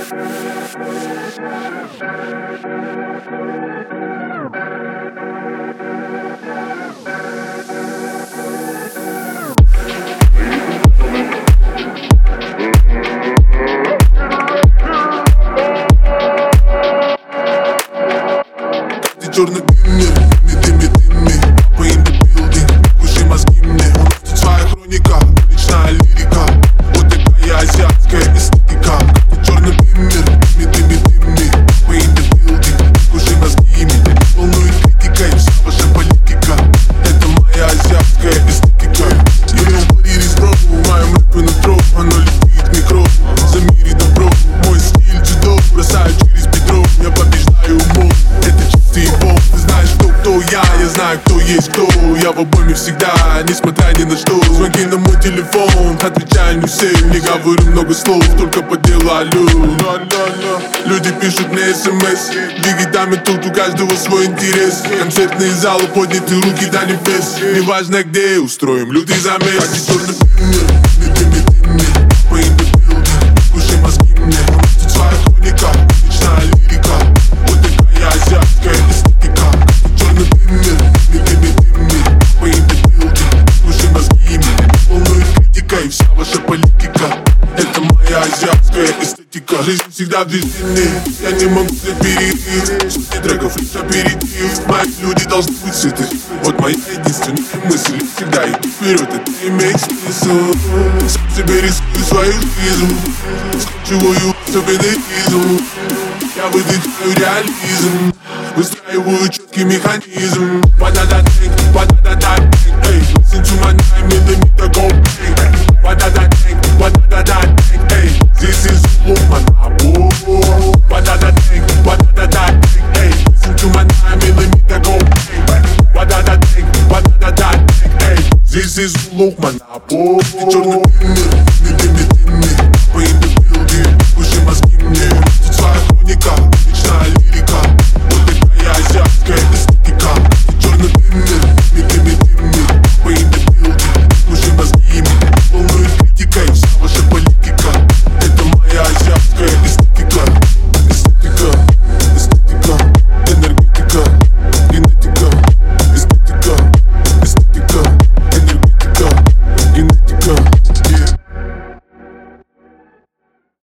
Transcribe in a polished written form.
Черный дымми, папа in the building. Кушай мозги мне, у нас тут своя хроника, уличная лирика. Вот такая азиатская эстетика. Черный дымми, папа in the building. Кушай мозги мне, волнует критикой вся ваша политика. Это моя азиатская эстетика. You know what it is, bro, в моем рэпе нутро, оно летит микро. За мире добро, мой стиль дзюдо, бросаю через бедро. Я побеждаю умом, это чистый бог. Ты знаешь, кто я знаю, кто есть кто. Я в обойме всегда, несмотря ни на что. Звонки на мой телефон, отвечаю не все. Не говорю много слов, только по делу алло. Люди пишут мне смс, двигателями тут у каждого свой интерес. Концертные залы, подняты руки до небес. Неважно где, устроим лютый замес. Черный дымми, папа in the building. Кушай мозги мне, у нас тут своя хроника, уличная лирика. Вот такая азиатская эстетика. Черный дымми, папа in the building. Кушай мозги мне, волнует критика и вся ваша политика. Это моя азиатская эстетика. Жизнь всегда в движении, я не могу взять перерыв. Сотни треков, лишь аперитив. Мои люди должны быть сыты. Вот моя единственная мысль, всегда иду вперед, это имеет смысл. Сам себе рисую свою жизнь, скачиваю особенный. Я выдыхаю реализм, выстраиваю четкий механизм. What da da dang, эй, listen to my 9 mm go bang. What da da dang, эй, this is Zulu. What da da dang, эй, listen to my 9 mm go bang. What da da dang, эй, this is Zulu. Черный дымми, папа in the building. Кушай мозги мне, тут своя хроника, уличная